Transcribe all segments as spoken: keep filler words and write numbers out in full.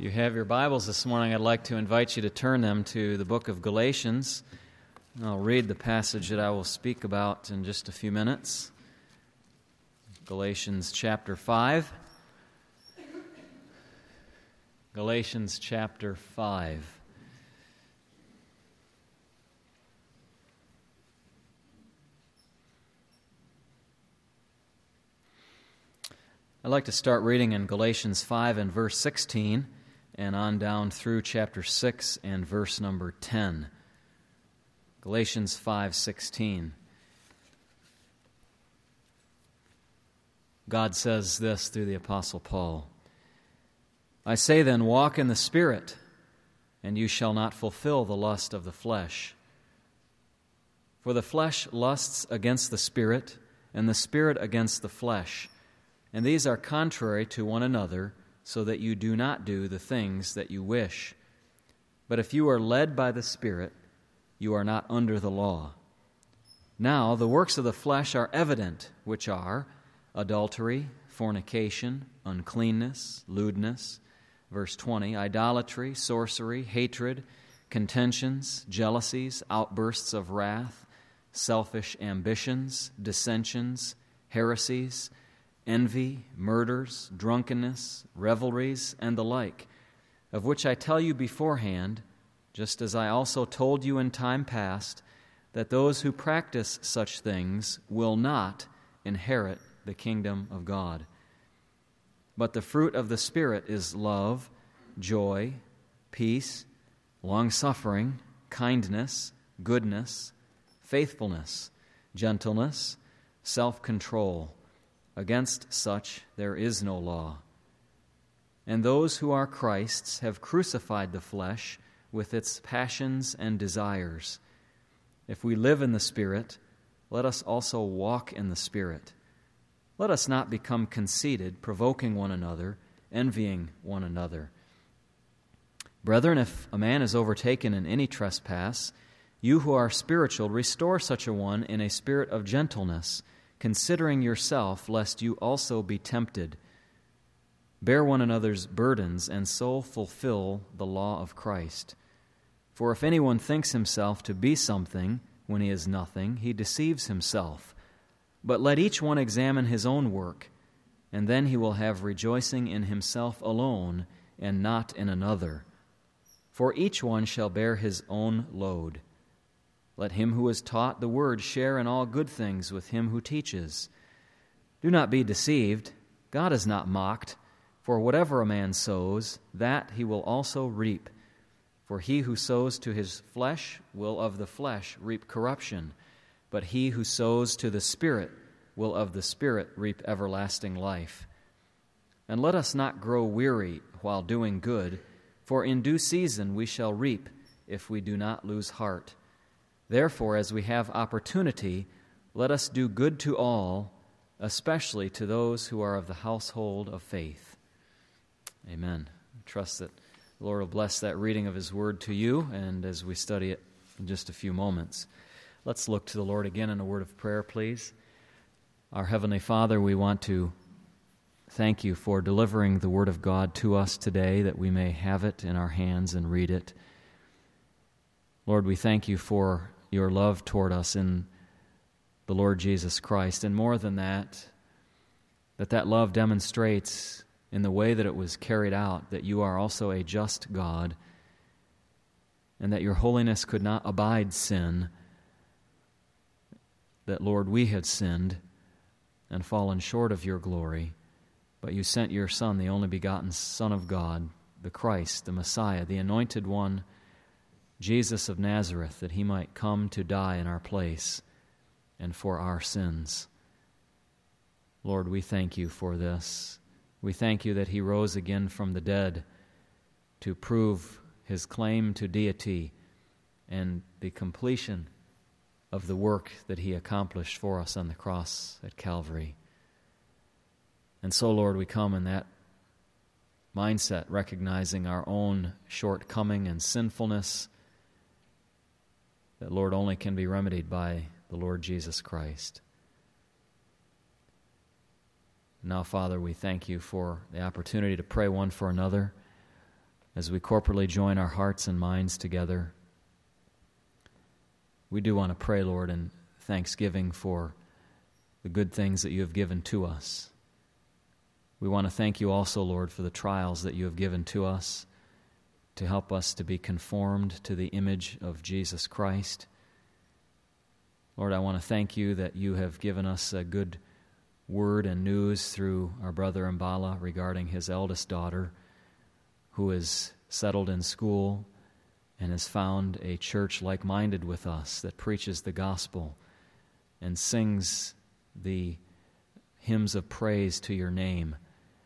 You have your Bibles this morning. I'd like to invite you to turn them to the book of Galatians. I'll read the passage that I will speak about in just a few minutes. Galatians chapter five. Galatians chapter five. I'd like to start reading in Galatians five and verse sixteen and on down through chapter six and verse number ten. Galatians five sixteen. God says this through the Apostle Paul. I say then, walk in the Spirit, and you shall not fulfill the lust of the flesh. For the flesh lusts against the Spirit, and the Spirit against the flesh. And these are contrary to one another, so that you do not do the things that you wish. But if you are led by the Spirit, you are not under the law. Now the works of the flesh are evident, which are adultery, fornication, uncleanness, lewdness, verse twenty, idolatry, sorcery, hatred, contentions, jealousies, outbursts of wrath, selfish ambitions, dissensions, heresies, envy, murders, drunkenness, revelries, and the like, of which I tell you beforehand, just as I also told you in time past, that those who practice such things will not inherit the kingdom of God. But the fruit of the Spirit is love, joy, peace, long-suffering, kindness, goodness, faithfulness, gentleness, self-control. Against such there is no law. And those who are Christ's have crucified the flesh with its passions and desires. If we live in the Spirit, let us also walk in the Spirit. Let us not become conceited, provoking one another, envying one another. Brethren, if a man is overtaken in any trespass, you who are spiritual, restore such a one in a spirit of gentleness, considering yourself, lest you also be tempted. Bear one another's burdens, and so fulfill the law of Christ. For if anyone thinks himself to be something when he is nothing, he deceives himself. But let each one examine his own work, and then he will have rejoicing in himself alone, and not in another. For each one shall bear his own load. Let him who is taught the word share in all good things with him who teaches. Do not be deceived. God is not mocked. For whatever a man sows, that he will also reap. For he who sows to his flesh will of the flesh reap corruption, but he who sows to the Spirit will of the Spirit reap everlasting life. And let us not grow weary while doing good, for in due season we shall reap if we do not lose heart. Therefore, as we have opportunity, let us do good to all, especially to those who are of the household of faith. Amen. I trust that the Lord will bless that reading of His Word to you, and as we study it in just a few moments. Let's look to the Lord again in a word of prayer, please. Our Heavenly Father, we want to thank You for delivering the Word of God to us today, that we may have it in our hands and read it. Lord, we thank You for Your love toward us in the Lord Jesus Christ, and more than that, that that love demonstrates in the way that it was carried out that You are also a just God, and that Your holiness could not abide sin, that, Lord, we had sinned and fallen short of Your glory, but You sent Your Son, the only begotten Son of God, the Christ, the Messiah, the Anointed One, Jesus of Nazareth, that He might come to die in our place and for our sins. Lord, we thank You for this. We thank You that He rose again from the dead to prove His claim to deity and the completion of the work that He accomplished for us on the cross at Calvary. And so, Lord, we come in that mindset, recognizing our own shortcoming and sinfulness, that, Lord, only can be remedied by the Lord Jesus Christ. Now, Father, we thank You for the opportunity to pray one for another. as we corporately join our hearts and minds together, we do want to pray, Lord, in thanksgiving for the good things that you have given to us. We want to thank you also, Lord, for the trials that you have given to us to help us to be conformed to the image of Jesus Christ. Lord, I want to thank you that you have given us a good word and news through our brother Mbala regarding his eldest daughter, who is settled in school and has found a church like-minded with us that preaches the gospel and sings the hymns of praise to your name.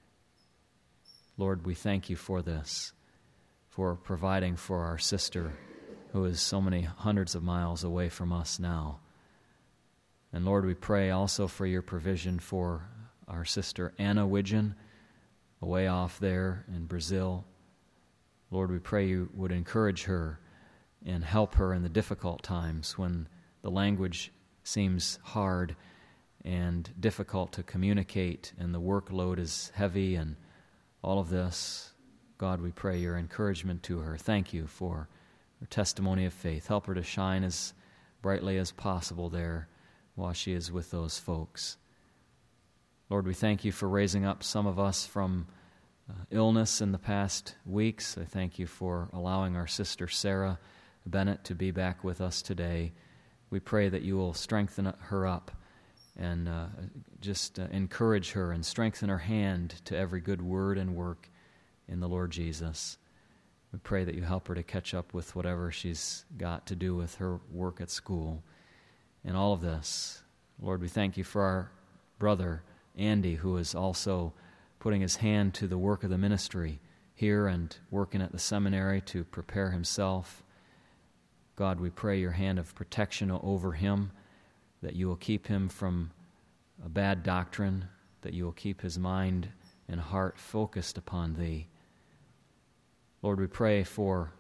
Lord, we thank you for this, for providing for our sister who is so many hundreds of miles away from us now. And Lord, we pray also for your provision for our sister Anna Widgeon, away off there in Brazil. Lord, we pray you would encourage her and help her in the difficult times when the language seems hard and difficult to communicate and the workload is heavy and all of this. God, we pray your encouragement to her. Thank you for her testimony of faith. Help her to shine as brightly as possible there while she is with those folks. Lord, we thank you for raising up some of us from uh, illness in the past weeks. I thank you for allowing our sister Sarah Bennett to be back with us today. We pray that you will strengthen her up and uh, just uh, encourage her and strengthen her hand to every good word and work in the Lord Jesus. We pray that you help her to catch up with whatever she's got to do with her work at school. In all of this, Lord, we thank you for our brother Andy, who is also putting his hand to the work of the ministry here and working at the seminary to prepare himself. God, we pray your hand of protection over him, that you will keep him from a bad doctrine, that you will keep his mind and heart focused upon thee. Lord, we pray for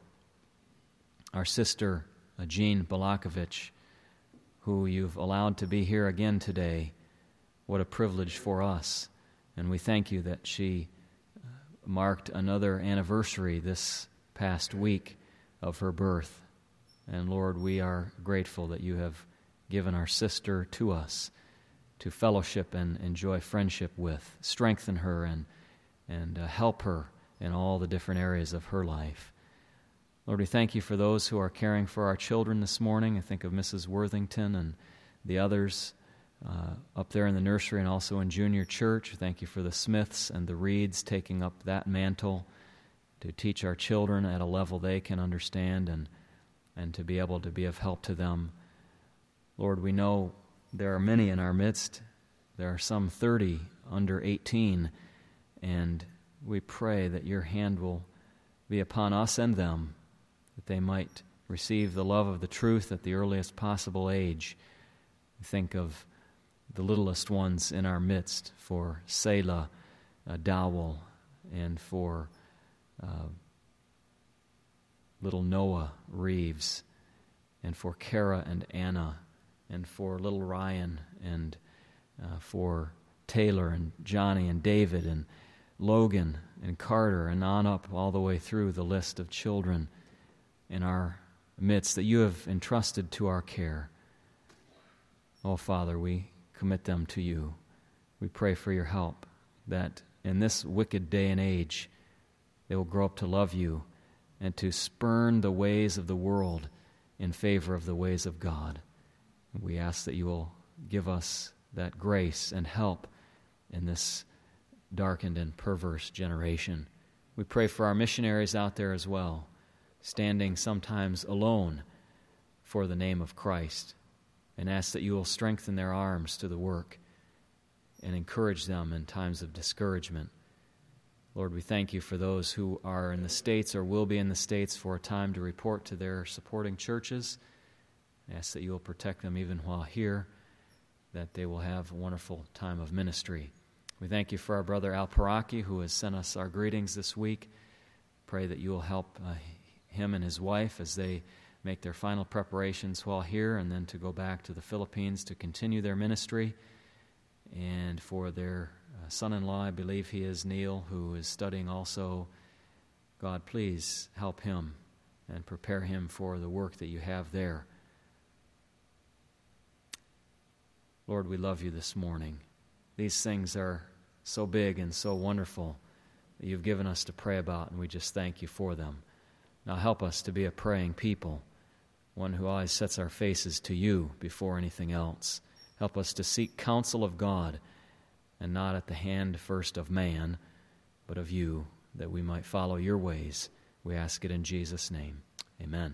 our sister uh, Jean Balakovich, who you've allowed to be here again today. What a privilege for us. And we thank you that she marked another anniversary this past week of her birth. And Lord, we are grateful that you have given our sister to us to fellowship and enjoy friendship with. Strengthen her and, and uh, help her in all the different areas of her life. Lord, we thank you for those who are caring for our children this morning. I think of Missus Worthington and the others uh, up there in the nursery and also in junior church. Thank you for the Smiths and the Reeds taking up that mantle to teach our children at a level they can understand and, and to be able to be of help to them. Lord, we know there are many in our midst. There are some thirty under eighteen, and we pray that your hand will be upon us and them, that they might receive the love of the truth at the earliest possible age. Think of the littlest ones in our midst, for Selah uh, Dowell, and for uh, little Noah Reeves, and for Kara and Anna, and for little Ryan, and uh, for Taylor and Johnny and David and Logan and Carter, and on up all the way through the list of children in our midst that you have entrusted to our care. Oh, Father, we commit them to you. We pray for your help, that in this wicked day and age they will grow up to love you and to spurn the ways of the world in favor of the ways of God. We ask that you will give us that grace and help in this darkened and perverse generation. We pray for our missionaries out there as well, standing sometimes alone for the name of Christ, and ask that you will strengthen their arms to the work and encourage them in times of discouragement. Lord, we thank you for those who are in the States or will be in the States for a time to report to their supporting churches. I ask that you will protect them even while here, that they will have a wonderful time of ministry. We thank you for our brother Al Paraki, who has sent us our greetings this week. Pray that you will help uh, him and his wife as they make their final preparations while here, and then to go back to the Philippines to continue their ministry. And for their uh, son-in-law, I believe he is Neil, who is studying also God, please help him and prepare him for the work that you have there. Lord, we love you this morning. These things are so big and so wonderful that you've given us to pray about, and we just thank you for them. Now help us to be a praying people, one who always sets our faces to you before anything else. Help us to seek counsel of God, and not at the hand first of man, but of you, that we might follow your ways. We ask it in Jesus' name. Amen.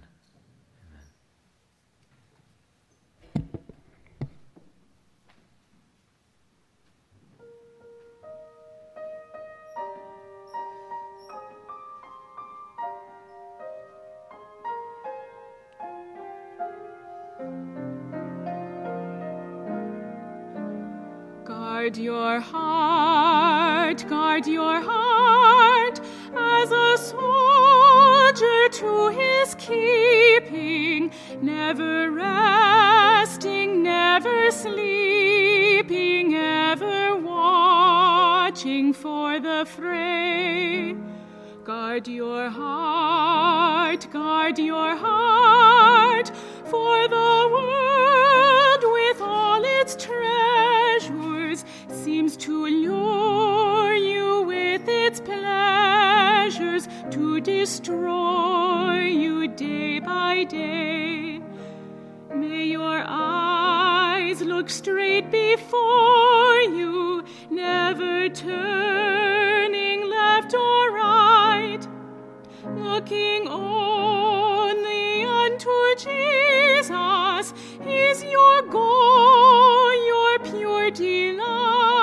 Guard your heart, guard your heart, as a soldier to his keeping, never resting, never sleeping, ever watching for the fray. Guard your heart, guard your heart, for the world with all its treasures seems to lure you with its pleasures, to destroy you day by day. May your eyes look straight before you, never turning left or right, looking only unto Jesus is your goal, your pure delight.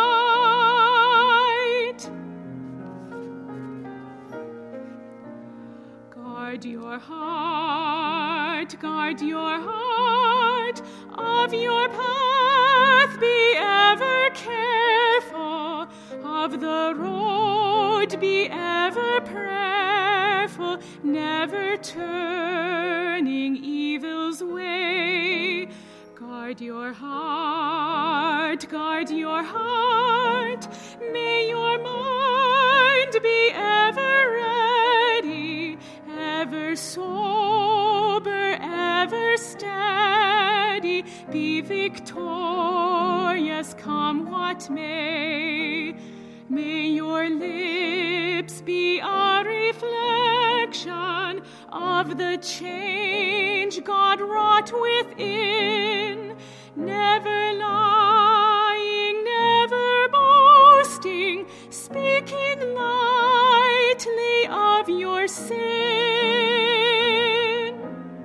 Guard your heart, guard your heart, of your path be ever careful, of the road be ever prayerful, never turning evil's way. Guard your heart, guard your heart, may your mind be ever ready, ever sober, ever steady, be victorious, come what may. May your lips be a reflection of the change God wrought within, never lying, never boasting, speaking lightly of your sin.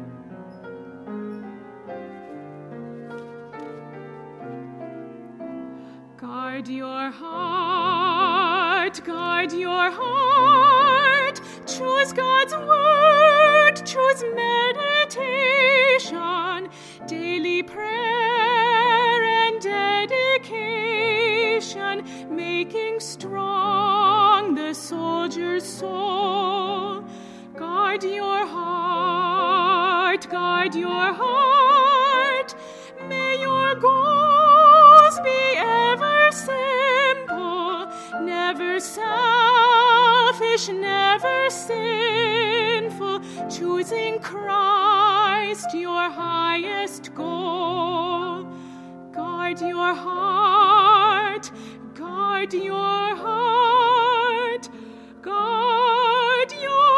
Guard your heart, guard your heart, choose God's word, choose meditation, daily prayer and dedication, making strong the soldier's soul. Guard your heart, guard your heart, may your goals be ever simple, never selfish, never sinful, choosing Christ your highest goal. Guard your heart, guard your heart, guard your heart.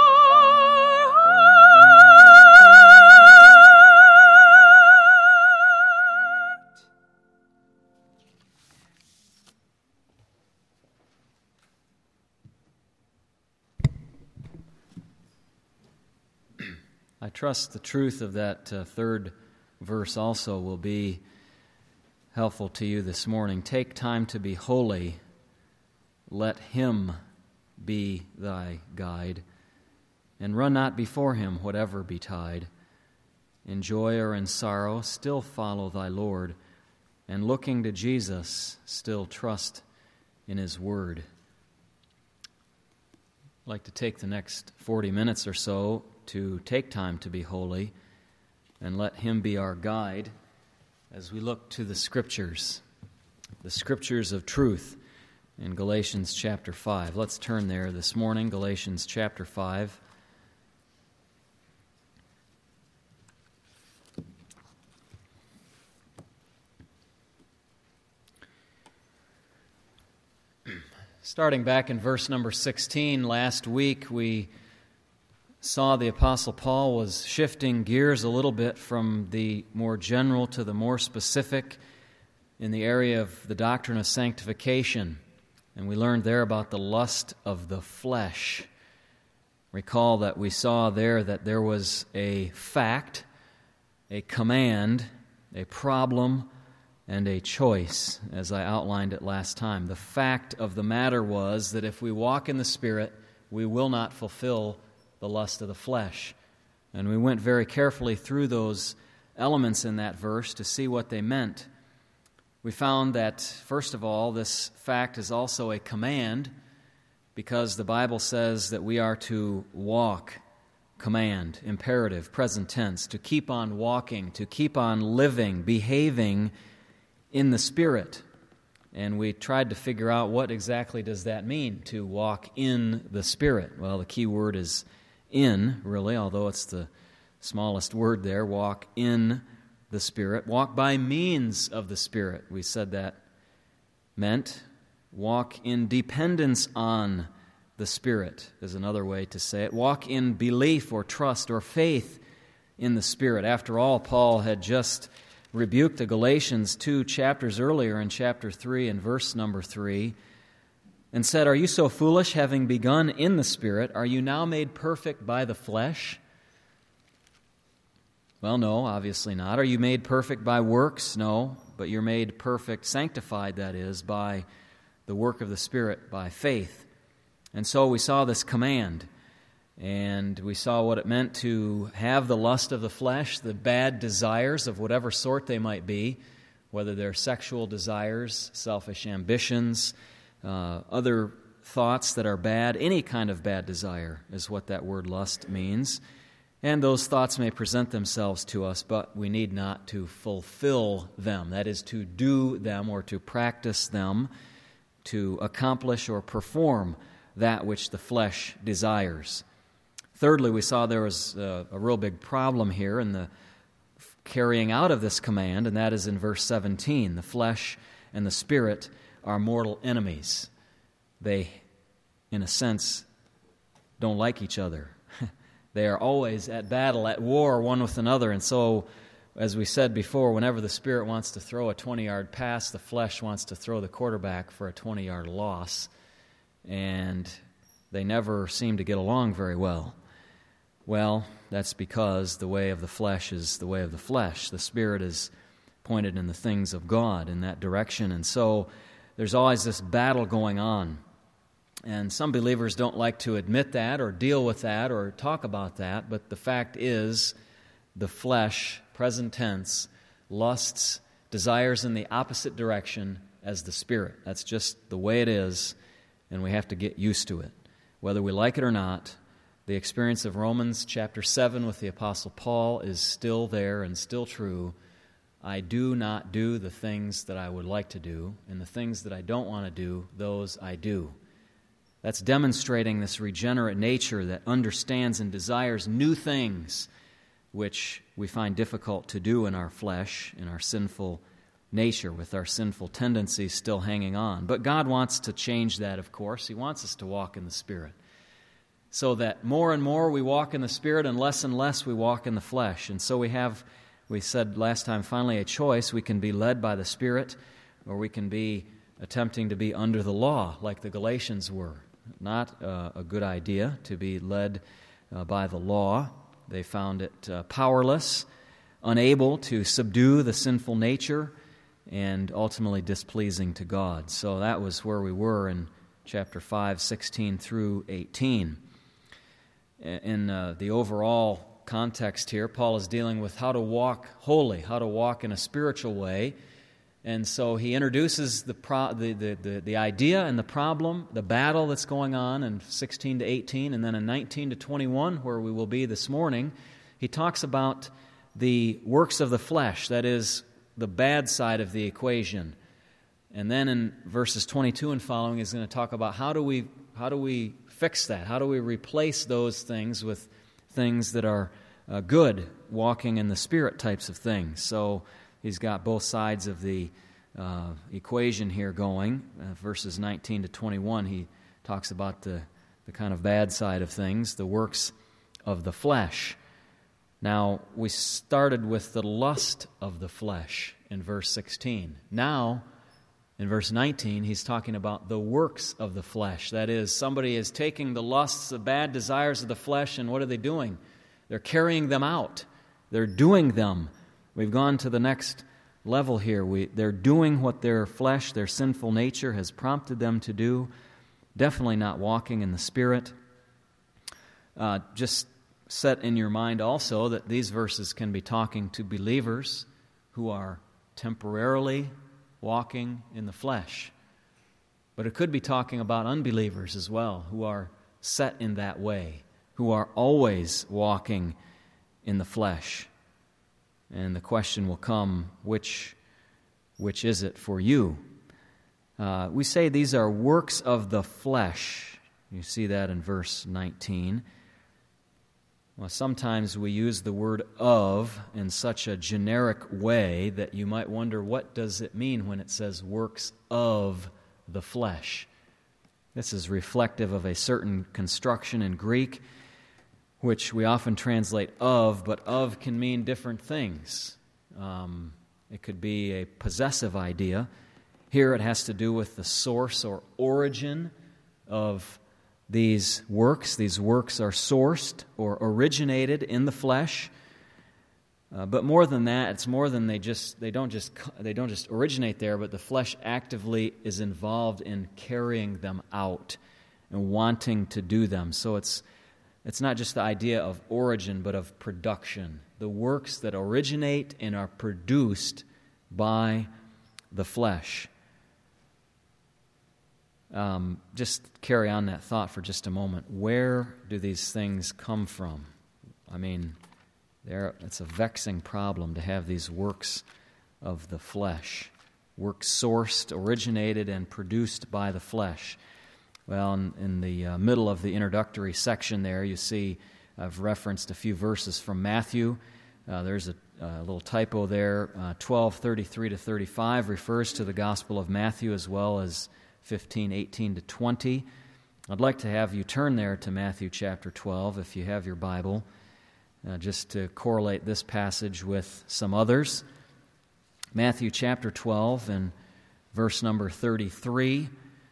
I trust the truth of that uh, third verse also will be helpful to you this morning. Take time to be holy. Let him be thy guide. And run not before him, whatever betide. In joy or in sorrow, still follow thy Lord. And looking to Jesus, still trust in his word. I'd like to take the next forty minutes or so to take time to be holy and let him be our guide as we look to the Scriptures, the Scriptures of truth. in Galatians chapter five. Let's turn there this morning, Galatians chapter five. Starting back in verse number sixteen, last week we saw the Apostle Paul was shifting gears a little bit from the more general to the more specific in the area of the doctrine of sanctification. And we learned there about the lust of the flesh. Recall that we saw there that there was a fact, a command, a problem, and a choice, as I outlined it last time. The fact of the matter was that if we walk in the Spirit, we will not fulfill the lust of the flesh. And we went very carefully through those elements in that verse to see what they meant. We found that, first of all, this fact is also a command, because the Bible says that we are to walk, command, imperative, present tense, to keep on walking, to keep on living, behaving in the Spirit. And we tried to figure out what exactly does that mean, to walk in the Spirit. Well, the key word is in, really, although it's the smallest word there. Walk in the Spirit. Walk by means of the Spirit. We said that meant walk in dependence on the Spirit is another way to say it. Walk in belief or trust or faith in the Spirit. After all, Paul had just rebuked the Galatians two chapters earlier in chapter three and verse number three and said, "Are you so foolish, having begun in the Spirit, are you now made perfect by the flesh?" Well, no, obviously not. Are you made perfect by works? No, but you're made perfect, sanctified, that is, by the work of the Spirit, by faith. And so we saw this command, and we saw what it meant to have the lust of the flesh, the bad desires of whatever sort they might be, whether they're sexual desires, selfish ambitions, uh, other thoughts that are bad. Any kind of bad desire is what that word lust means. And those thoughts may present themselves to us, but we need not to fulfill them. That is, to do them or to practice them, to accomplish or perform that which the flesh desires. Thirdly, we saw there was a, a real big problem here in the carrying out of this command, and that is in verse seventeen. The flesh and the Spirit are mortal enemies. They, in a sense, don't like each other. They are always at battle, at war one with another. And so, as we said before, whenever the Spirit wants to throw a twenty-yard pass, the flesh wants to throw the quarterback for a twenty-yard loss. And they never seem to get along very well. Well, that's because the way of the flesh is the way of the flesh. The Spirit is pointed in the things of God in that direction. And so there's always this battle going on. And some believers don't like to admit that or deal with that or talk about that, but the fact is the flesh, present tense, lusts, desires in the opposite direction as the Spirit. That's just the way it is, and we have to get used to it. Whether we like it or not, the experience of Romans chapter seven with the Apostle Paul is still there and still true. I do not do the things that I would like to do, and the things that I don't want to do, those I do. That's demonstrating this regenerate nature that understands and desires new things, which we find difficult to do in our flesh, in our sinful nature, with our sinful tendencies still hanging on. But God wants to change that, of course. He wants us to walk in the Spirit, so that more and more we walk in the Spirit and less and less we walk in the flesh. And so we have, we said last time, finally a choice. We can be led by the Spirit, or we can be attempting to be under the law like the Galatians were. Not uh, a good idea to be led uh, by the law. They found it uh, powerless, unable to subdue the sinful nature, and ultimately displeasing to God. So that was where we were in chapter five, sixteen through eighteen. In uh, the overall context here, Paul is dealing with how to walk holy, how to walk in a spiritual way. And so he introduces the, pro- the, the, the, the idea and the problem, the battle that's going on in sixteen to eighteen, and then in nineteen to twenty-one, where we will be this morning, he talks about the works of the flesh, that is, the bad side of the equation, And then in verses twenty-two and following, he's going to talk about how do we how do we fix that? How do we replace those things with things that are uh, good, walking in the Spirit types of things? So he's got both sides of the uh, equation here going. Uh, verses nineteen to twenty-one, he talks about the, the kind of bad side of things, the works of the flesh. Now, we started with the lust of the flesh in verse sixteen. Now, in verse nineteen, he's talking about the works of the flesh. That is, somebody is taking the lusts, the bad desires of the flesh, and what are they doing? They're carrying them out. They're doing them. We've gone to the next level here. We, they're doing what their flesh, their sinful nature has prompted them to do. Definitely not walking in the Spirit. Uh, just set in your mind also that these verses can be talking to believers who are temporarily walking in the flesh. But it could be talking about unbelievers as well, who are set in that way, who are always walking in the flesh. And the question will come, which, which is it for you? Uh, we say these are works of the flesh. You see that in verse nineteen. Well, sometimes we use the word of in such a generic way that you might wonder, what does it mean when it says works of the flesh? This is reflective of a certain construction in Greek, which we often translate of, but of can mean different things. Um, it could be a possessive idea. Here it has to do with the source or origin of these works. These works are sourced or originated in the flesh. Uh, but more than that, it's more than they just they don't just they don't just originate there, but the flesh actively is involved in carrying them out and wanting to do them. So it's it's not just the idea of origin, but of production. The works that originate and are produced by the flesh. Um, just carry on that thought for just a moment. Where do these things come from? I mean, it's a vexing problem to have these works of the flesh. Works sourced, originated, and produced by the flesh. Well, in, in the uh, middle of the introductory section there, you see I've referenced a few verses from Matthew. Uh, there's a, a little typo there. Uh, twelve thirty-three to thirty-five refers to the Gospel of Matthew as well as fifteen eighteen to twenty. I'd like to have you turn there to Matthew chapter twelve if you have your Bible, uh, just to correlate this passage with some others. Matthew chapter twelve and verse number thirty-three.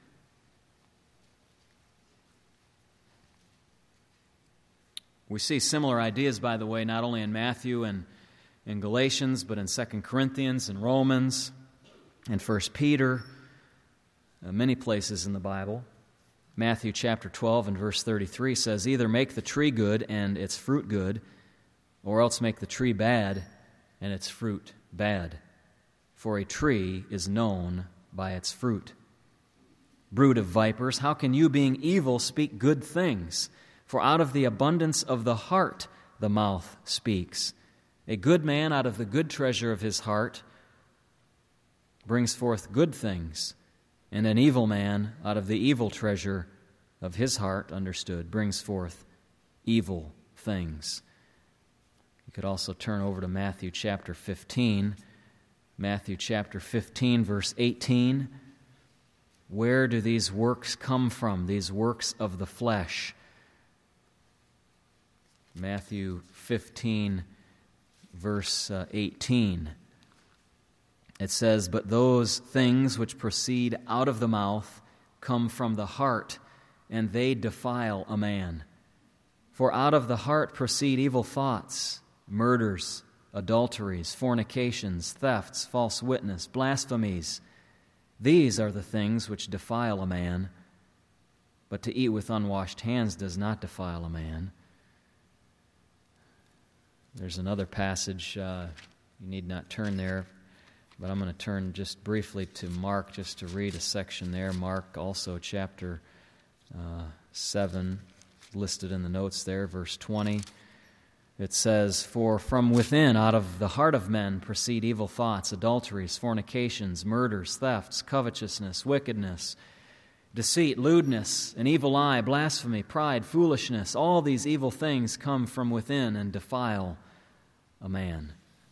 We see similar ideas, by the way, not only in Matthew and in Galatians, but in Second Corinthians and Romans and First Peter. Uh, many places in the Bible. Matthew chapter twelve and verse thirty-three says, either make the tree good and its fruit good, or else make the tree bad and its fruit bad. For a tree is known by its fruit. Brood of vipers, how can you, being evil, speak good things? For out of the abundance of the heart the mouth speaks. A good man out of the good treasure of his heart brings forth good things, and an evil man out of the evil treasure of his heart, understood, brings forth evil things. You could also turn over to Matthew chapter fifteen. Matthew chapter fifteen, verse eighteen. Where do these works come from, these works of the flesh? Matthew fifteen, verse uh, eighteen. It says, but those things which proceed out of the mouth come from the heart, and they defile a man. For out of the heart proceed evil thoughts, murders, adulteries, fornications, thefts, false witness, blasphemies. These are the things which defile a man, but to eat with unwashed hands does not defile a man. There's another passage, uh, you need not turn there, but I'm going to turn just briefly to Mark just to read a section there. Mark also chapter uh, seven, listed in the notes there, verse twenty. It says, "For from within, out of the heart of men, proceed evil thoughts, adulteries, fornications, murders, thefts, covetousness, wickedness, deceit, lewdness, an evil eye, blasphemy, pride, foolishness. All these evil things come from within and defile a man."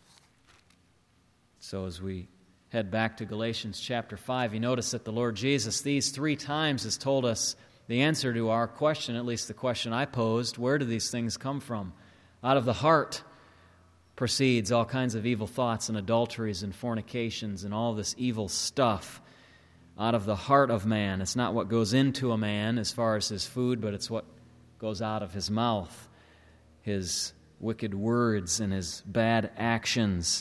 So as we head back to Galatians chapter five, you notice that the Lord Jesus these three times has told us the answer to our question, at least the question I posed: where do these things come from? Out of the heart proceeds all kinds of evil thoughts and adulteries and fornications and all this evil stuff. Out of the heart of man. It's not what goes into a man as far as his food, but it's what goes out of his mouth, his wicked words and his bad actions.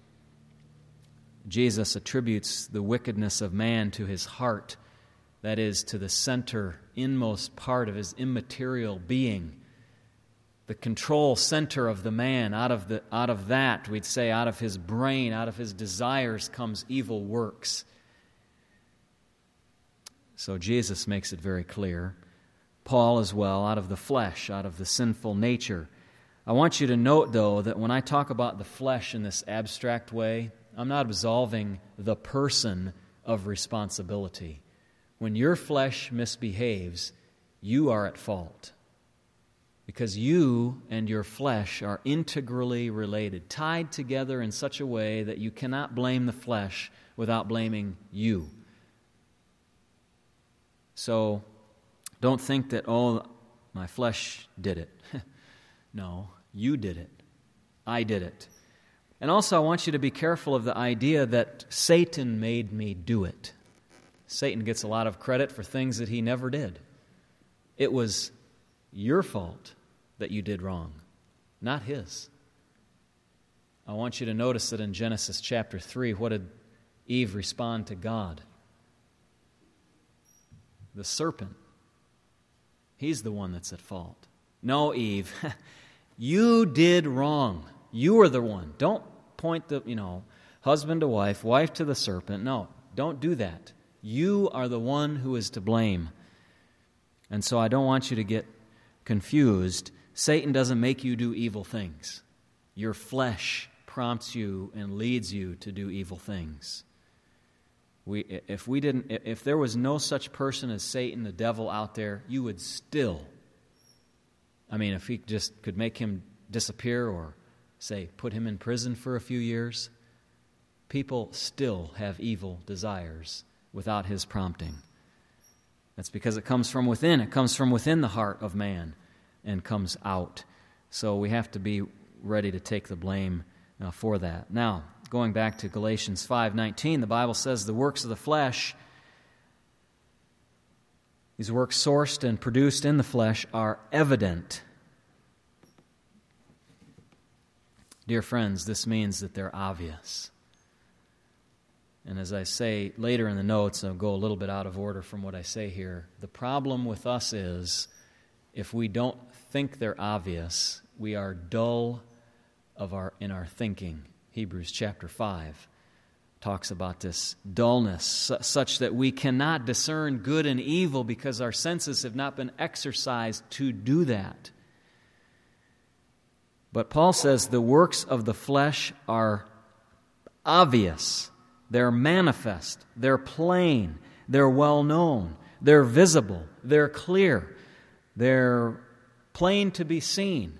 Jesus attributes the wickedness of man to his heart, that is, to the center, inmost part of his immaterial being. The control center of the man. Out of the out of that, we'd say, out of his brain, out of his desires comes evil works. So Jesus makes it very clear. Paul as well, out of the flesh, out of the sinful nature. I want you to note, though, that when I talk about the flesh in this abstract way, I'm not absolving the person of responsibility. When your flesh misbehaves, you are at fault. Because you and your flesh are integrally related, tied together in such a way that you cannot blame the flesh without blaming you. So don't think that, oh, my flesh did it. No, you did it. I did it. And also I want you to be careful of the idea that Satan made me do it. Satan gets a lot of credit for things that he never did. It was your fault that you did wrong, not his. I want you to notice that in Genesis chapter three, what did Eve respond to God? The serpent. He's the one that's at fault. No, Eve, you did wrong. You were the one. Don't point the, you know, husband to wife, wife to the serpent. No, don't do that. You are the one who is to blame. And so I don't want you to get confused. Satan doesn't make you do evil things. Your flesh prompts you and leads you to do evil things. We, if we didn't, if there was no such person as Satan, the devil out there, you would still, I mean, if he just could make him disappear or, say, put him in prison for a few years, people still have evil desires without his prompting. That's because it comes from within. It comes from within the heart of man and comes out. So we have to be ready to take the blame uh, for that. Now, going back to Galatians five nineteen, the Bible says the works of the flesh, these works sourced and produced in the flesh, are evident. Dear friends, this means that they're obvious. And as I say later in the notes, I'll go a little bit out of order from what I say here. The problem with us is, if we don't think they're obvious, we are dull of our in our thinking. Hebrews chapter five talks about this dullness, su- such that we cannot discern good and evil because our senses have not been exercised to do that. But Paul says the works of the flesh are obvious. They're manifest. They're plain. They're well known. They're visible. They're clear. They're plain to be seen.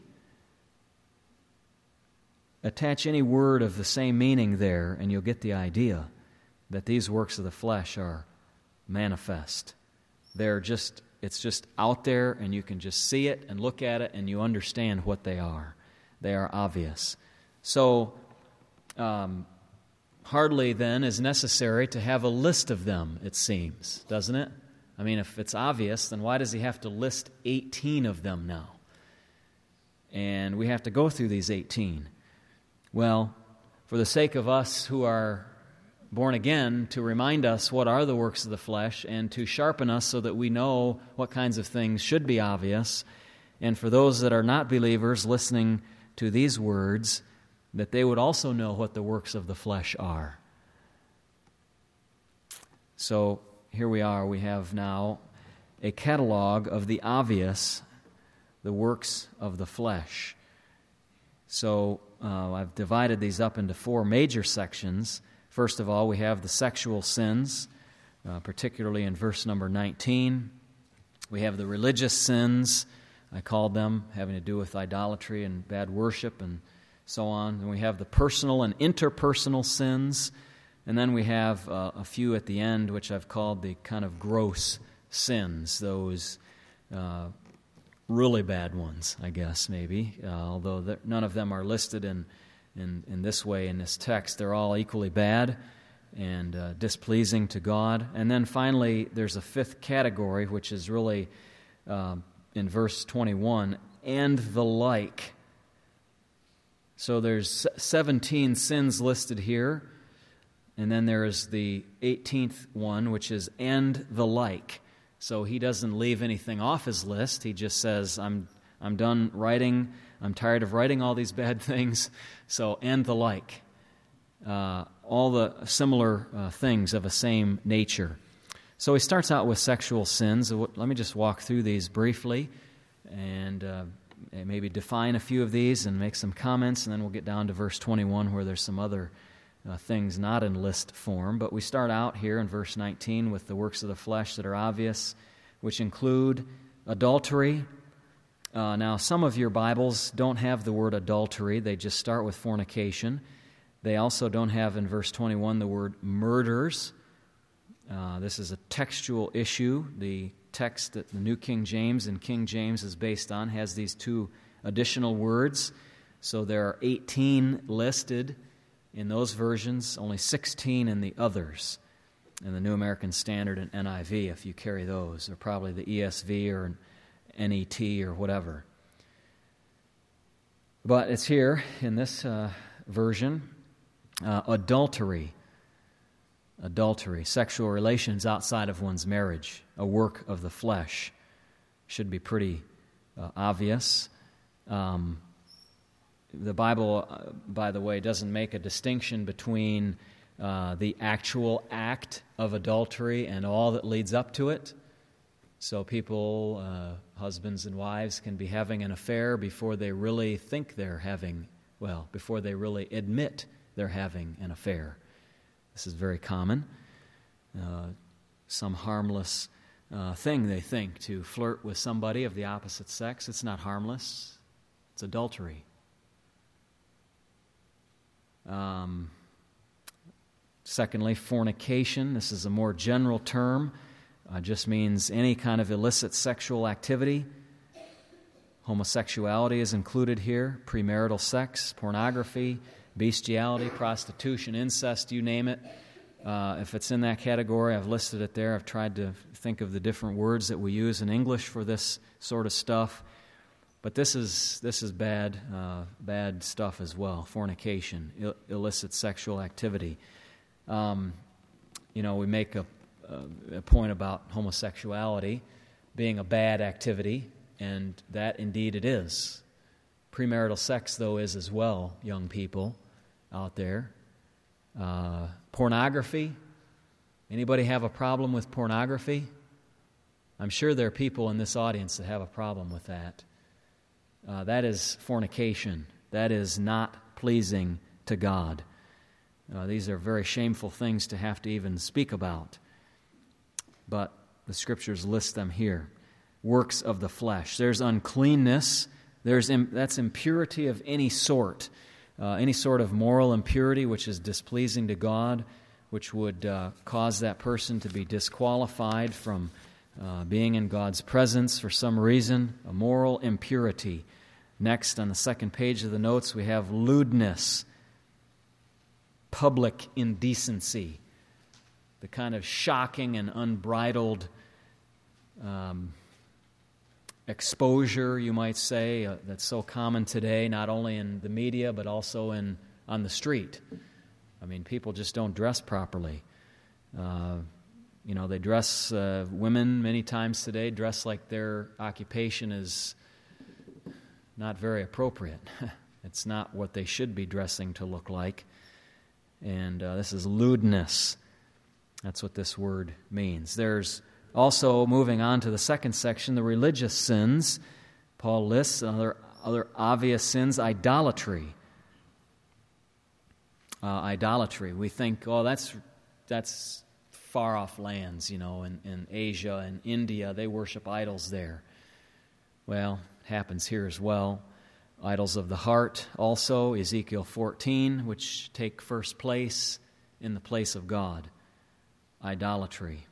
Attach any word of the same meaning there, and you'll get the idea that these works of the flesh are manifest. They're just, it's just out there, and you can just see it and look at it, and you understand what they are. They are obvious. So, um, hardly then is necessary to have a list of them, it seems, doesn't it? I mean, if it's obvious, then why does he have to list eighteen of them now? And we have to go through these eighteen. Well, for the sake of us who are born again, to remind us what are the works of the flesh and to sharpen us so that we know what kinds of things should be obvious, and for those that are not believers listening to these words, that they would also know what the works of the flesh are. So here we are. We have now a catalog of the obvious, the works of the flesh. So uh, I've divided these up into four major sections. First of all, we have the sexual sins, uh, particularly in verse number nineteen. We have the religious sins, I called them, having to do with idolatry and bad worship and so on. And we have the personal and interpersonal sins. And then we have uh, a few at the end, which I've called the kind of gross sins, those uh, really bad ones, I guess, maybe. Uh, although none of them are listed in, in, in this way in this text. They're all equally bad and uh, displeasing to God. And then finally, there's a fifth category, which is really uh, in verse twenty-one, and the like. So there's seventeen sins listed here, and then there is the eighteenth one, which is and the like. So he doesn't leave anything off his list. He just says, I'm I'm done writing. I'm tired of writing all these bad things. So and the like. Uh, all the similar uh, things of a same nature. So he starts out with sexual sins. Let me just walk through these briefly and uh, maybe define a few of these and make some comments, and then we'll get down to verse twenty-one where there's some other uh, things not in list form. But we start out here in verse nineteen with the works of the flesh that are obvious, which include adultery. Uh, now, some of your Bibles don't have the word adultery. They just start with fornication. They also don't have in verse twenty-one the word murders. Uh, this is a textual issue. The text that the New King James and King James is based on has these two additional words. So there are eighteen listed in those versions, only sixteen in the others. In the New American Standard and N I V, if you carry those, or probably the E S V or N E T or whatever. But it's here in this uh, version. Uh, adultery, adultery, sexual relations outside of one's marriage, a work of the flesh, should be pretty uh, obvious. Um, the Bible, uh, by the way, doesn't make a distinction between uh, the actual act of adultery and all that leads up to it. So people, uh, husbands and wives, can be having an affair before they really think they're having, well, before they really admit they're having an affair. This is very common. Uh, some harmless uh, thing they think to flirt with somebody of the opposite sex. It's not harmless. It's adultery. Um, secondly, fornication. This is a more general term. Uh, just means any kind of illicit sexual activity. Homosexuality is included here. Premarital sex, pornography, bestiality, prostitution, incest, you name it. Uh, if it's in that category, I've listed it there. I've tried to think of the different words that we use in English for this sort of stuff. But this is this is bad, uh, bad stuff as well. Fornication, Ill- illicit sexual activity. Um, you know, we make a, a, a point about homosexuality being a bad activity, and that indeed it is. Premarital sex, though, is as well, young people out there. Uh, pornography. Anybody have a problem with pornography? I'm sure there are people in this audience that have a problem with that. Uh, that is fornication. That is not pleasing to God. Uh, these are very shameful things to have to even speak about. But the Scriptures list them here. Works of the flesh. There's uncleanness. There's im- that's impurity of any sort. Uh, any sort of moral impurity which is displeasing to God, which would uh, cause that person to be disqualified from uh, being in God's presence for some reason, a moral impurity. Next, on the second page of the notes, we have lewdness, public indecency, the kind of shocking and unbridled um exposure, you might say, uh, that's so common today, not only in the media, but also in on the street. I mean, people just don't dress properly. Uh, you know, they dress, uh, women many times today dress like their occupation is not very appropriate. It's not what they should be dressing to look like. And uh, this is lewdness. That's what this word means. There's also, moving on to the second section, the religious sins. Paul lists other other obvious sins, idolatry. Uh, idolatry. We think, oh, that's that's far-off lands, you know, in, in Asia and India. They worship idols there. Well, it happens here as well. Idols of the heart also, Ezekiel fourteen, which take first place in the place of God. Idolatry.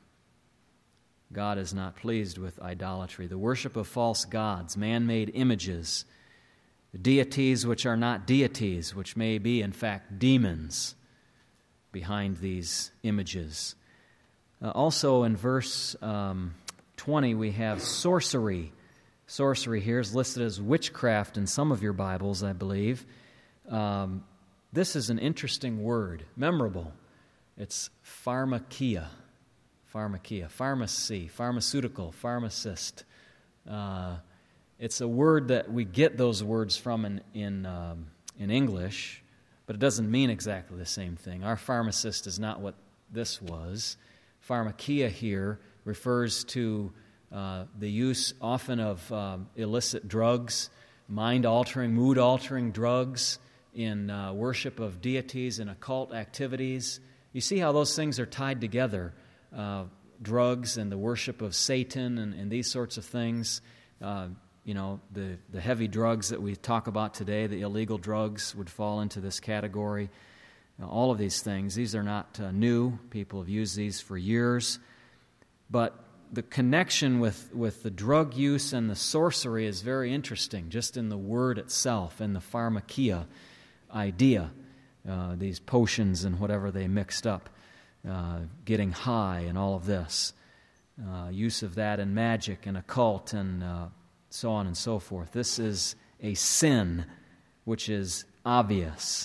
God is not pleased with idolatry. The worship of false gods, man-made images, deities which are not deities, which may be, in fact, demons behind these images. Uh, also in verse um, twenty, we have sorcery. Sorcery here is listed as witchcraft in some of your Bibles, I believe. Um, this is an interesting word, memorable. It's pharmakia. Pharmakia, pharmacy, pharmaceutical, pharmacist. Uh, it's a word that we get those words from in in, um, in English, but it doesn't mean exactly the same thing. Our pharmacist is not what this was. Pharmakia here refers to uh, the use often of um, illicit drugs, mind-altering, mood-altering drugs in uh, worship of deities and occult activities. You see how those things are tied together. Uh, drugs and the worship of Satan and, and these sorts of things. Uh, you know, the, the heavy drugs that we talk about today, the illegal drugs, would fall into this category. Uh, all of these things, these are not uh, new. People have used these for years. But the connection with, with the drug use and the sorcery is very interesting, just in the word itself, in the pharmakia idea, uh, these potions and whatever they mixed up. Uh, getting high and all of this, uh, use of that in magic and occult and uh, so on and so forth. This is a sin which is obvious.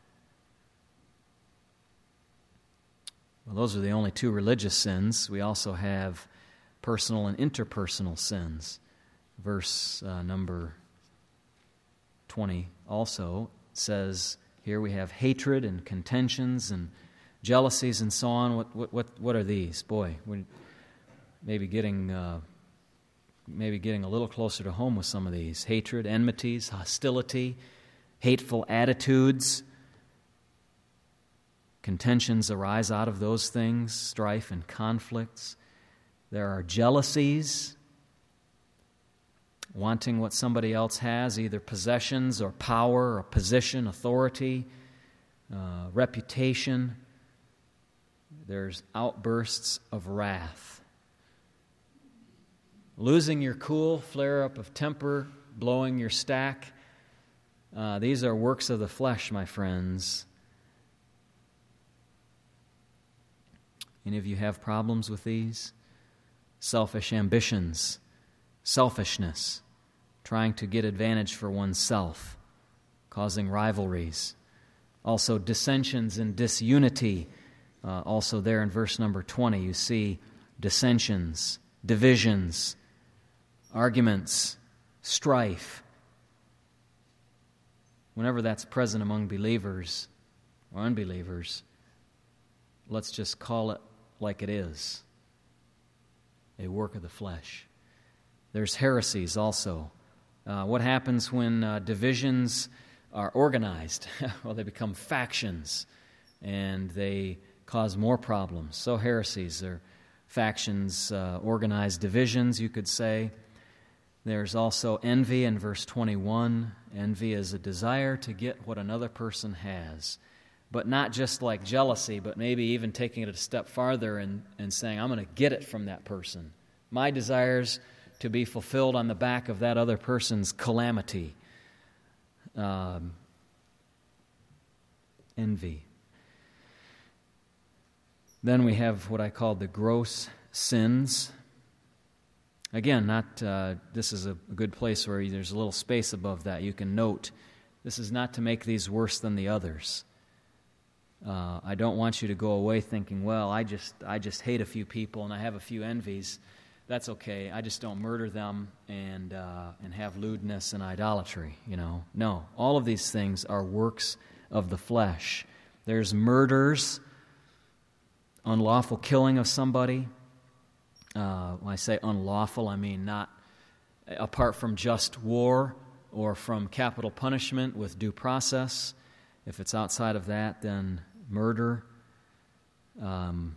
Well, those are the only two religious sins. We also have personal and interpersonal sins. Verse uh, number twenty also says, here we have hatred and contentions and jealousies and so on. What what what, what are these? Boy, we're maybe getting uh, maybe getting a little closer to home with some of these. Hatred, enmities, hostility, hateful attitudes. Contentions arise out of those things, strife and conflicts. There are jealousies, wanting what somebody else has, either possessions or power or position, authority, uh, reputation. There's outbursts of wrath. Losing your cool, flare-up of temper, blowing your stack. Uh, these are works of the flesh, my friends. Any of you have problems with these? Selfish ambitions, selfishness, trying to get advantage for oneself, causing rivalries. Also dissensions and disunity. Uh, also there in verse number twenty, you see dissensions, divisions, arguments, strife. Whenever that's present among believers or unbelievers, let's just call it like it is, a work of the flesh. There's heresies also. Uh, what happens when uh, divisions are organized? Well, they become factions, and they cause more problems. So heresies are factions, uh, organized divisions, you could say. There's also envy in verse twenty-one. Envy is a desire to get what another person has, but not just like jealousy, but maybe even taking it a step farther and, and saying, I'm going to get it from that person. My desires to be fulfilled on the back of that other person's calamity. Um, envy. Then we have what I call the gross sins. Again, not uh, this is a good place where there's a little space above that. You can note, this is not to make these worse than the others. Uh, I don't want you to go away thinking, well, I just I just hate a few people and I have a few envies. That's okay. I just don't murder them and uh, and have lewdness and idolatry. You know, no. All of these things are works of the flesh. There's murders, unlawful killing of somebody. Uh, when I say unlawful, I mean not apart from just war or from capital punishment with due process. If it's outside of that, then murder. Um,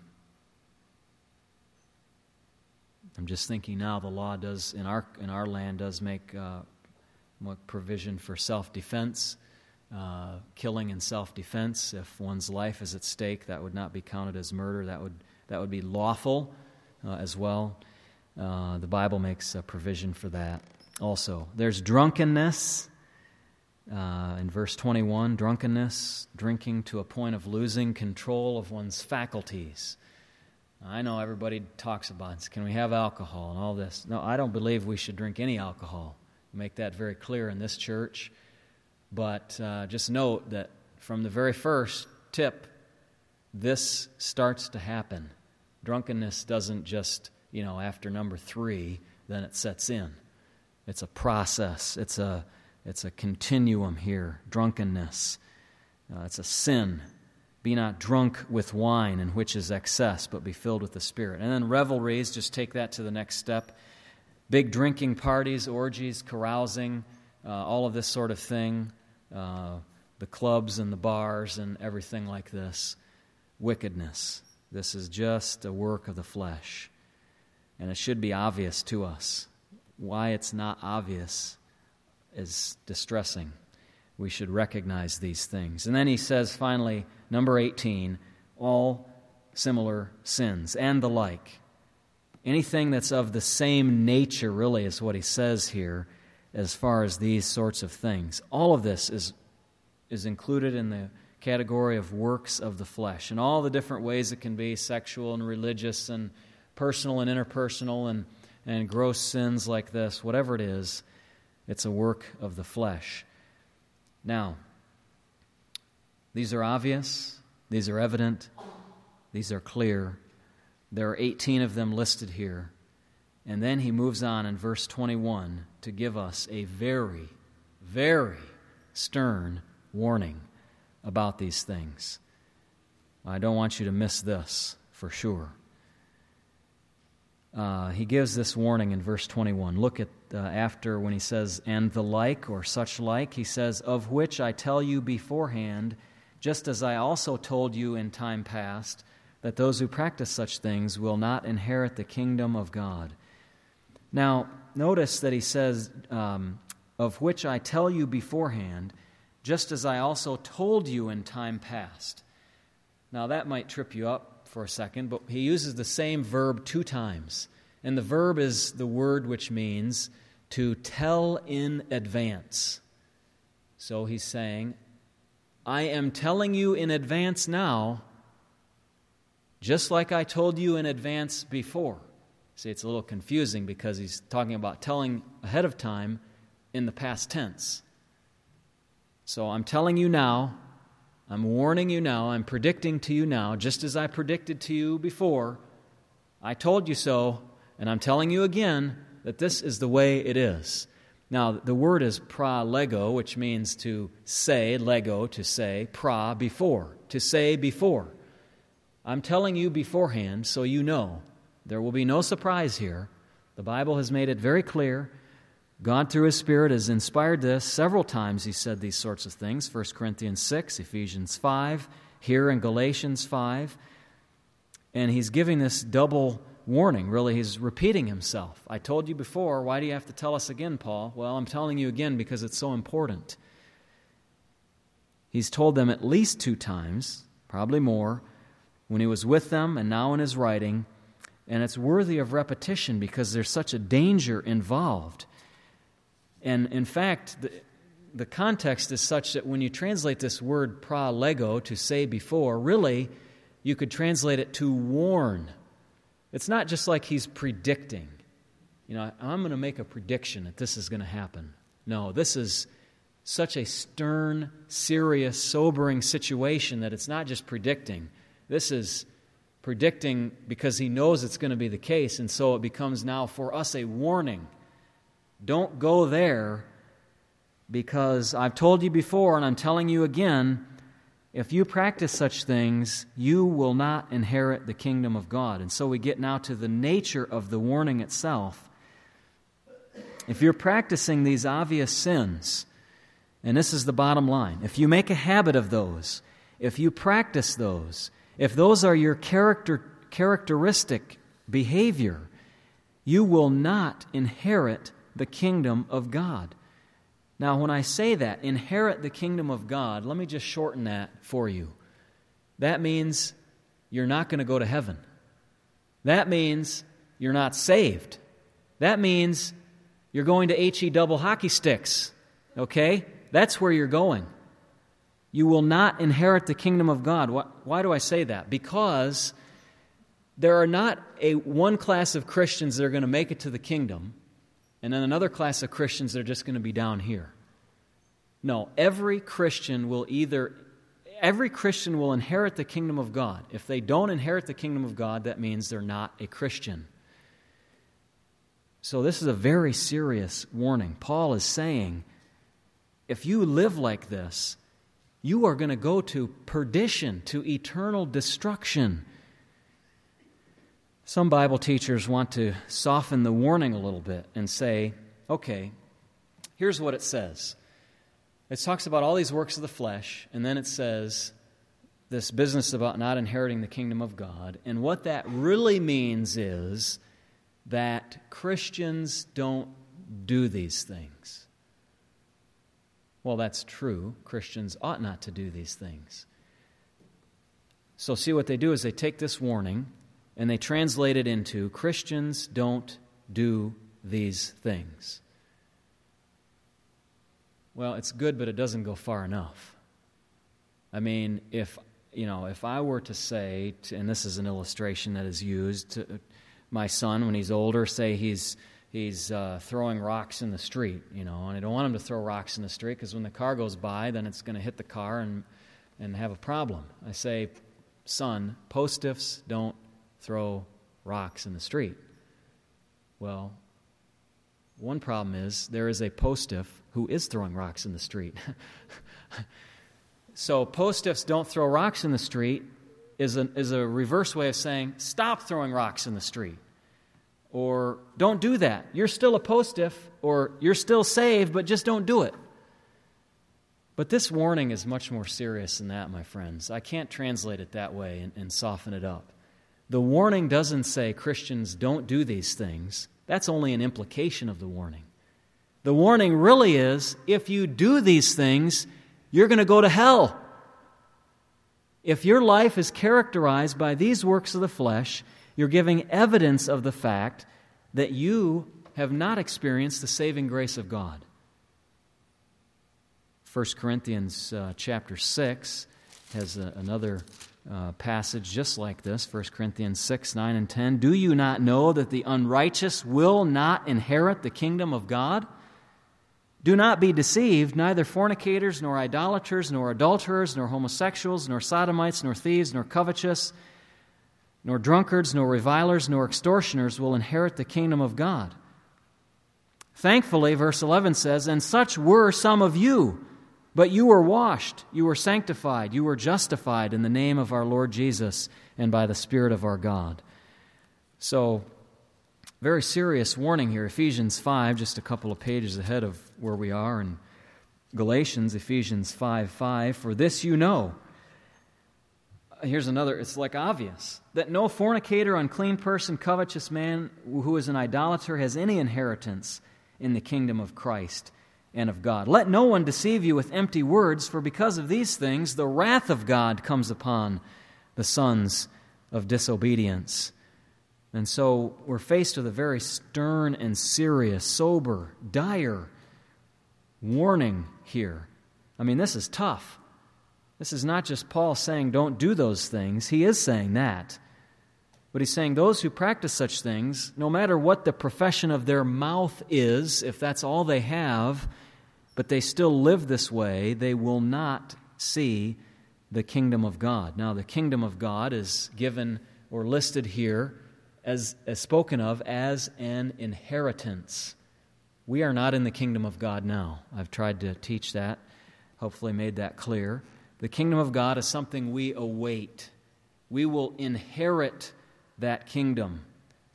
I'm just thinking now the law does, in our in our land, does make uh, provision for self-defense, uh, killing in self-defense. If one's life is at stake, that would not be counted as murder. That would that would be lawful uh, as well. Uh, the Bible makes a provision for that also. There's drunkenness. Uh, in verse twenty-one, drunkenness, drinking to a point of losing control of one's faculties. I know everybody talks about, can we have alcohol and all this? No, I don't believe we should drink any alcohol. Make that very clear in this church. But uh, just note that from the very first tip, this starts to happen. Drunkenness doesn't just, you know, after number three, then it sets in. It's a process. It's a It's a continuum here, drunkenness. Uh, it's a sin. Be not drunk with wine, in which is excess, but be filled with the Spirit. And then revelries, just take that to the next step. Big drinking parties, orgies, carousing, uh, all of this sort of thing. Uh, the clubs and the bars and everything like this. Wickedness. This is just a work of the flesh. And it should be obvious to us. Why it's not obvious is distressing. We should recognize these things. And then he says finally, number eighteen, all similar sins and the like. Anything that's of the same nature really is what he says here as far as these sorts of things. All of this is, is included in the category of works of the flesh. And all the different ways it can be, sexual and religious and personal and interpersonal and, and gross sins like this, whatever it is, it's a work of the flesh. Now, these are obvious, these are evident, these are clear. There are eighteen of them listed here. And then he moves on in verse twenty-one to give us a very, very stern warning about these things. I don't want you to miss this for sure. Uh, he gives this warning in verse twenty-one. Look at uh, after when he says, and the like, or such like, he says, of which I tell you beforehand, just as I also told you in time past, that those who practice such things will not inherit the kingdom of God. Now, notice that he says, um, of which I tell you beforehand, just as I also told you in time past. Now, that might trip you up for a second, but he uses the same verb two times. And the verb is the word which means to tell in advance. So he's saying, I am telling you in advance now, just like I told you in advance before. See, it's a little confusing because he's talking about telling ahead of time in the past tense. So I'm telling you now, I'm warning you now, I'm predicting to you now, just as I predicted to you before. I told you so, and I'm telling you again that this is the way it is. Now, the word is pra lego, which means to say, lego, to say, pra, before, to say before. I'm telling you beforehand so you know. There will be no surprise here. The Bible has made it very clear. God, through His Spirit, has inspired this. Several times He said these sorts of things. First Corinthians six, Ephesians five, here in Galatians five. And He's giving this double warning. Really, He's repeating Himself. I told you before, why do you have to tell us again, Paul? Well, I'm telling you again because it's so important. He's told them at least two times, probably more, when He was with them and now in His writing. And it's worthy of repetition because there's such a danger involved. And in fact, the, the context is such that when you translate this word pra lego, to say before, really, you could translate it to warn. It's not just like he's predicting. You know, I'm going to make a prediction that this is going to happen. No, this is such a stern, serious, sobering situation that it's not just predicting. This is predicting because he knows it's going to be the case, and so it becomes now for us a warning. Don't go there because I've told you before and I'm telling you again, if you practice such things, you will not inherit the kingdom of God. And so we get now to the nature of the warning itself. If you're practicing these obvious sins, and this is the bottom line, if you make a habit of those, if you practice those, if those are your character characteristic behavior, you will not inherit the kingdom of God. Now, when I say that, inherit the kingdom of God, let me just shorten that for you. That means you're not going to go to heaven. That means you're not saved. That means you're going to H E double hockey sticks, okay? That's where you're going. You will not inherit the kingdom of God. Why, why do I say that? Because there are not a one class of Christians that are going to make it to the kingdom, and then another class of Christians that are just going to be down here. No, every Christian will either, every Christian will inherit the kingdom of God. If they don't inherit the kingdom of God, that means they're not a Christian. So this is a very serious warning. Paul is saying, if you live like this, you are going to go to perdition, to eternal destruction. Some Bible teachers want to soften the warning a little bit and say, okay, here's what it says. It talks about all these works of the flesh, and then it says this business about not inheriting the kingdom of God. And what that really means is that Christians don't do these things. Well, that's true. Christians ought not to do these things. So see, what they do is they take this warning and they translate it into Christians don't do these things. Well, it's good, but it doesn't go far enough. I mean, if you know, if I were to say, to, and this is an illustration that is used, to my son when he's older, say he's he's uh, throwing rocks in the street, you know, and I don't want him to throw rocks in the street because when the car goes by, then it's going to hit the car and and have a problem. I say, son, postiffs don't throw rocks in the street. Well, one problem is there is a postiff who is throwing rocks in the street. So postiffs don't throw rocks in the street is a, is a reverse way of saying stop throwing rocks in the street. Or don't do that. You're still a postiff, or you're still saved, but just don't do it. But this warning is much more serious than that, my friends. I can't translate it that way and, and soften it up. The warning doesn't say Christians don't do these things. That's only an implication of the warning. The warning really is, if you do these things, you're going to go to hell. If your life is characterized by these works of the flesh, you're giving evidence of the fact that you have not experienced the saving grace of God. First Corinthians uh, chapter six has a, another uh, passage just like this, First Corinthians six, nine, and ten. Do you not know that the unrighteous will not inherit the kingdom of God? Do not be deceived, neither fornicators, nor idolaters, nor adulterers, nor homosexuals, nor sodomites, nor thieves, nor covetous, nor drunkards, nor revilers, nor extortioners will inherit the kingdom of God. Thankfully, verse eleven says, and such were some of you, but you were washed, you were sanctified, you were justified in the name of our Lord Jesus and by the Spirit of our God. So, very serious warning here. Ephesians five, just a couple of pages ahead of where we are in Galatians, Ephesians five five. For this you know. Here's another, it's like obvious, that no fornicator, unclean person, covetous man who is an idolater has any inheritance in the kingdom of Christ and of God. Let no one deceive you with empty words, for because of these things the wrath of God comes upon the sons of disobedience. And so we're faced with a very stern and serious, sober, dire warning here. I mean, this is tough. This is not just Paul saying don't do those things. He is saying that. But he's saying those who practice such things, no matter what the profession of their mouth is, if that's all they have, but they still live this way, they will not see the kingdom of God. Now, the kingdom of God is given or listed here As, as spoken of as an inheritance. We are not in the kingdom of God now. I've tried to teach that, hopefully made that clear. The kingdom of God is something we await. We will inherit that kingdom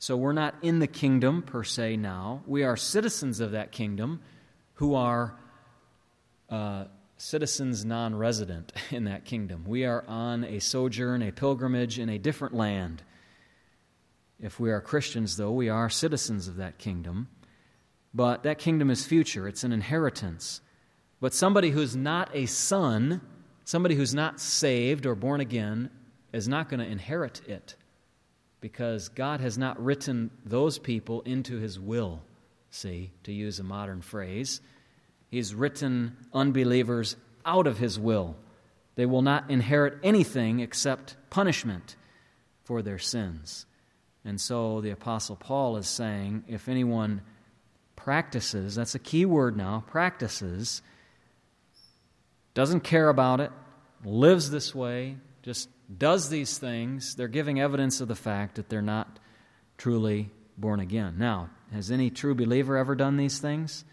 So we're not in the kingdom per se now. We are citizens of that kingdom who are uh, citizens non-resident in that kingdom. We are on a sojourn, a pilgrimage in a different land. If we are Christians, though, we are citizens of that kingdom. But that kingdom is future. It's an inheritance. But somebody who's not a son, somebody who's not saved or born again, is not going to inherit it, because God has not written those people into His will, see, to use a modern phrase. He's written unbelievers out of His will. They will not inherit anything except punishment for their sins. And so the Apostle Paul is saying, if anyone practices, that's a key word now, practices, doesn't care about it, lives this way, just does these things, they're giving evidence of the fact that they're not truly born again. Now, has any true believer ever done these things?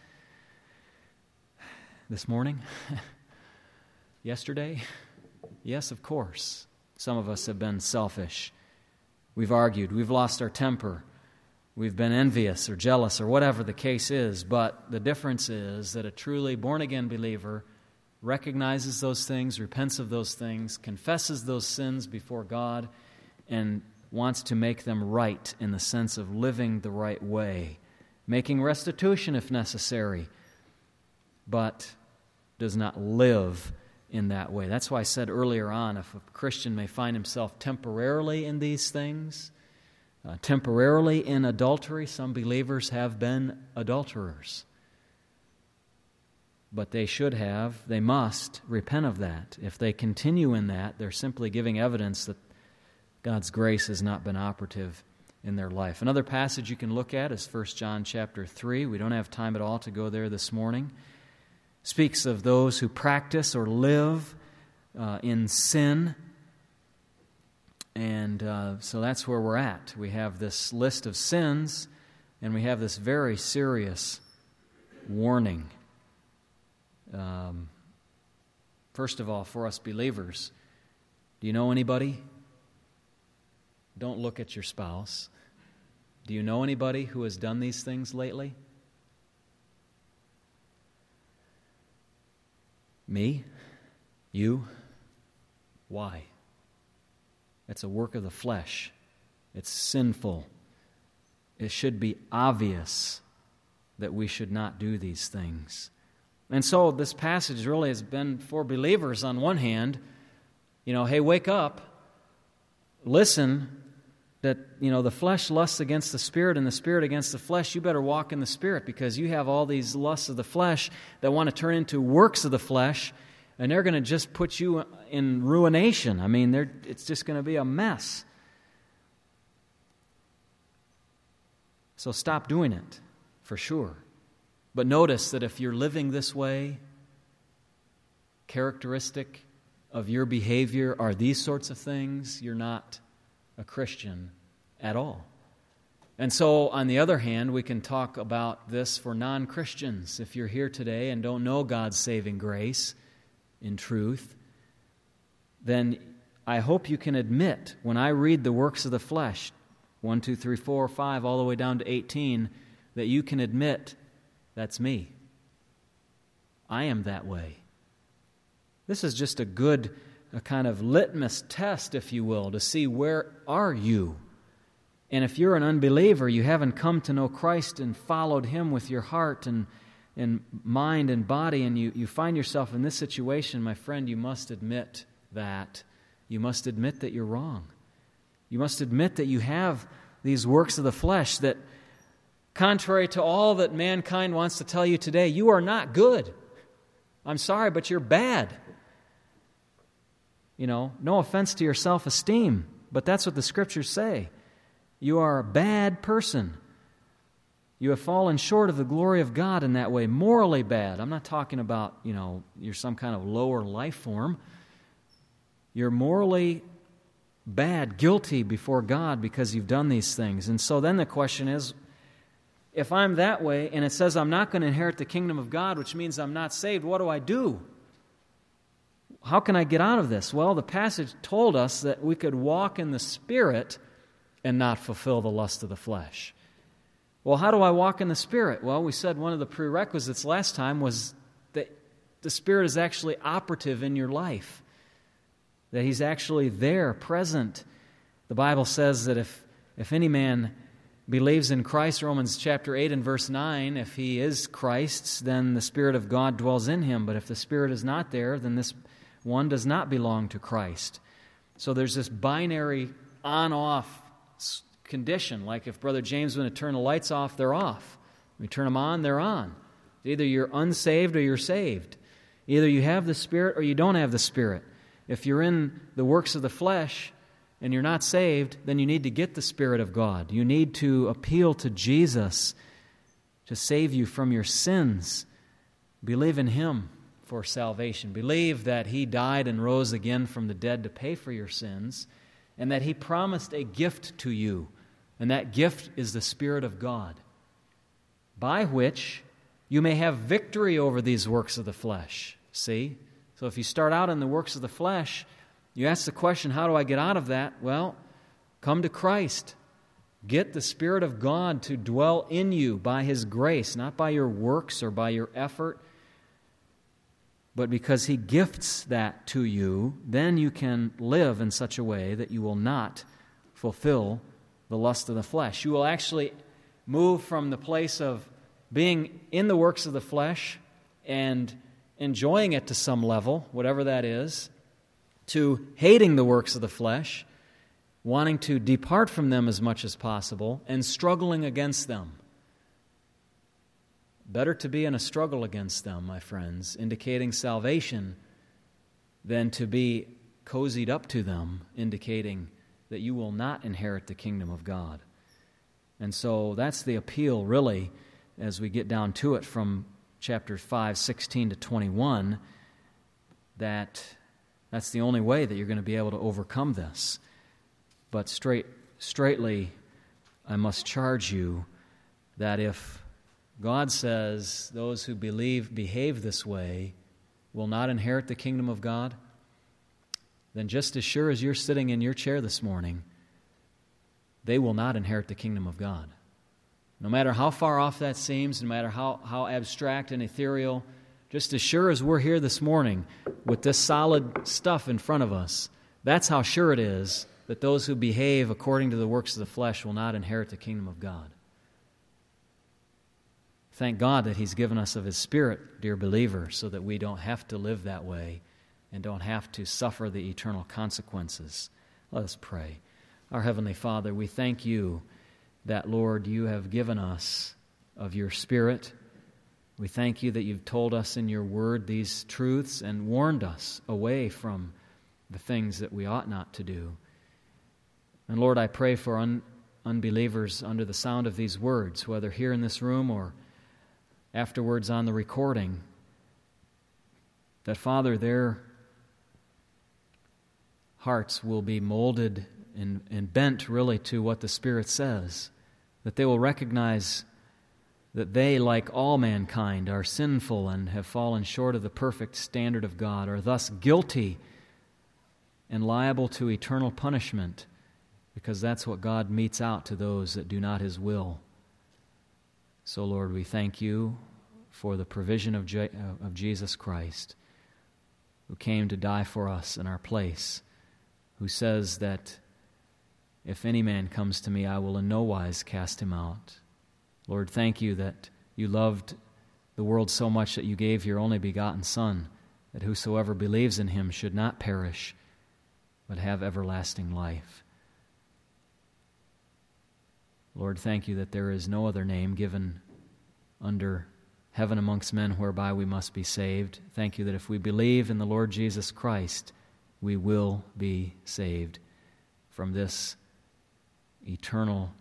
This morning? Yesterday? Yes, of course. Some of us have been selfish. We've argued. We've lost our temper. We've been envious or jealous or whatever the case is. But the difference is that a truly born-again believer recognizes those things, repents of those things, confesses those sins before God, and wants to make them right in the sense of living the right way, making restitution if necessary, but does not live in that way. That's why I said earlier on, if a Christian may find himself temporarily in these things, uh, temporarily in adultery, some believers have been adulterers. But they should have, they must repent of that. If they continue in that, they're simply giving evidence that God's grace has not been operative in their life. Another passage you can look at is First John chapter three. We don't have time at all to go there this morning. Speaks of those who practice or live uh, in sin. And uh, so that's where we're at. We have this list of sins, and we have this very serious warning. Um, first of all, for us believers, do you know anybody? Don't look at your spouse. Do you know anybody who has done these things lately? Me? You? Why? It's a work of the flesh. It's sinful. It should be obvious that we should not do these things. And so this passage really has been for believers on one hand, you know, hey, wake up, listen, that, you know, the flesh lusts against the Spirit and the Spirit against the flesh. You better walk in the Spirit, because you have all these lusts of the flesh that want to turn into works of the flesh, and they're going to just put you in ruination. I mean, they're, it's just going to be a mess. So stop doing it, for sure. But notice that if you're living this way, characteristic of your behavior are these sorts of things, you're not a Christian at all. And so, on the other hand, we can talk about this for non-Christians. If you're here today and don't know God's saving grace in truth, then I hope you can admit, when I read the works of the flesh, one, two, three, four, five, all the way down to eighteen, that you can admit, that's me. I am that way. This is just a good, a kind of litmus test, if you will, to see where are you. And if you're an unbeliever, you haven't come to know Christ and followed Him with your heart and, and mind and body, and you, you find yourself in this situation, my friend, you must admit that. You must admit that you're wrong. You must admit that you have these works of the flesh that, contrary to all that mankind wants to tell you today, you are not good. I'm sorry, but you're bad. You know, no offense to your self-esteem, but that's what the Scriptures say. You are a bad person. You have fallen short of the glory of God in that way, morally bad. I'm not talking about, you know, you're some kind of lower life form. You're morally bad, guilty before God because you've done these things. And so then the question is, if I'm that way and it says I'm not going to inherit the kingdom of God, which means I'm not saved, what do I do? How can I get out of this? Well, the passage told us that we could walk in the Spirit and not fulfill the lust of the flesh. Well, how do I walk in the Spirit? Well, we said one of the prerequisites last time was that the Spirit is actually operative in your life, that He's actually there, present. The Bible says that if, if any man believes in Christ, Romans chapter eight and verse nine, if he is Christ's, then the Spirit of God dwells in him. But if the Spirit is not there, then this one does not belong to Christ. So there's this binary on-off condition. Like if Brother James was going to turn the lights off, they're off. We turn them on, they're on. Either you're unsaved or you're saved. Either you have the Spirit or you don't have the Spirit. If you're in the works of the flesh and you're not saved, then you need to get the Spirit of God. You need to appeal to Jesus to save you from your sins. Believe in Him for salvation. Believe that He died and rose again from the dead to pay for your sins, and that He promised a gift to you, and that gift is the Spirit of God, by which you may have victory over these works of the flesh. See? So if you start out in the works of the flesh, you ask the question, how do I get out of that? Well, come to Christ. Get the Spirit of God to dwell in you by His grace, not by your works or by your effort, but because He gifts that to you, then you can live in such a way that you will not fulfill the lust of the flesh. You will actually move from the place of being in the works of the flesh and enjoying it to some level, whatever that is, to hating the works of the flesh, wanting to depart from them as much as possible, and struggling against them. Better to be in a struggle against them, my friends, indicating salvation, than to be cozied up to them, indicating that you will not inherit the kingdom of God. And so that's the appeal, really, as we get down to it from chapter five, sixteen to twenty-one, that that's the only way that you're going to be able to overcome this. But straight, straightly, I must charge you that if God says those who believe, behave this way will not inherit the kingdom of God, then just as sure as you're sitting in your chair this morning, they will not inherit the kingdom of God. No matter how far off that seems, no matter how, how abstract and ethereal, just as sure as we're here this morning with this solid stuff in front of us, that's how sure it is that those who behave according to the works of the flesh will not inherit the kingdom of God. Thank God that He's given us of His Spirit, dear believer, so that we don't have to live that way and don't have to suffer the eternal consequences. Let us pray. Our Heavenly Father, we thank You that, Lord, You have given us of Your Spirit. We thank You that You've told us in Your Word these truths and warned us away from the things that we ought not to do. And Lord, I pray for un- unbelievers under the sound of these words, whether here in this room or afterwards on the recording, that, Father, their hearts will be molded and, and bent really to what the Spirit says, that they will recognize that they, like all mankind, are sinful and have fallen short of the perfect standard of God, are thus guilty and liable to eternal punishment, because that's what God metes out to those that do not His will. So, Lord, we thank You for the provision of, Je- of Jesus Christ, who came to die for us in our place, who says that if any man comes to me, I will in no wise cast him out. Lord, thank You that You loved the world so much that You gave Your only begotten Son, that whosoever believes in Him should not perish, but have everlasting life. Lord, thank You that there is no other name given under heaven amongst men whereby we must be saved. Thank You that if we believe in the Lord Jesus Christ, we will be saved from this eternal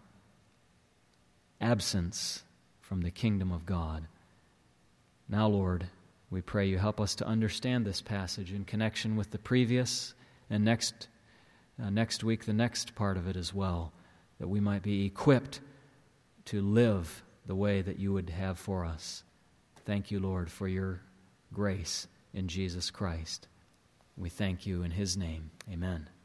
absence from the kingdom of God. Now, Lord, we pray You help us to understand this passage in connection with the previous, and next uh, next week the next part of it as well, that we might be equipped to live the way that You would have for us. Thank You, Lord, for Your grace in Jesus Christ. We thank You in His name. Amen.